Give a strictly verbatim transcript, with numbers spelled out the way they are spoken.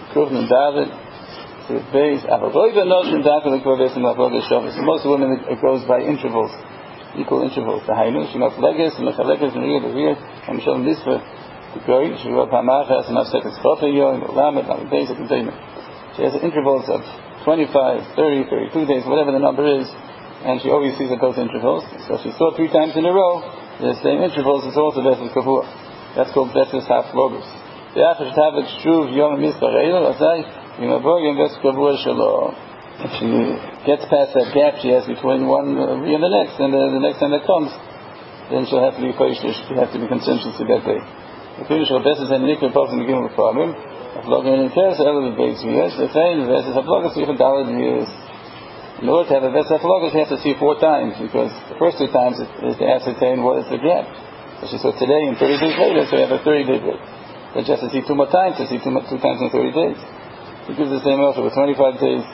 Kuf and David, to its base. Most women, it goes by intervals, equal intervals. The Hainu, she knows Legis, and Mechalekas, and Riyah, the Riyah, and Mishal Nisfa, the Goy, she wrote Hamachas, and Afsekas Chotayo, and Olamet, and Basic, and David. She has intervals of twenty-five, thirty, thirty-two days, whatever the number is, and she always sees at those intervals. So if she saw three times in a row, the same intervals, it's also Besis Kavua. That's called Besis Haflogos. The Achash Tavet Shuv Yom Mispar Eilo, Azai, Yimavor Yom Besis Kavua Shalom. If she gets past that gap she has between one uh, and the next, and the, the next time that comes, then she'll have to be cautious, she'll have to be conscientious to that day. The Kiddush of Besis and Nikra Pov and the Gimel Problem, Haflogos in Teres, Elo the Beis Years, the same, Besis Haflogos, you can dollar years. In order to have a Besis Haflogos, you have to see four times, because the first two times is to ascertain what is the gap. So she saw today and thirty days later, so you have a thirty day break. But she has to see two more times, to see two, two times in thirty days. It gives the same also with twenty-five days.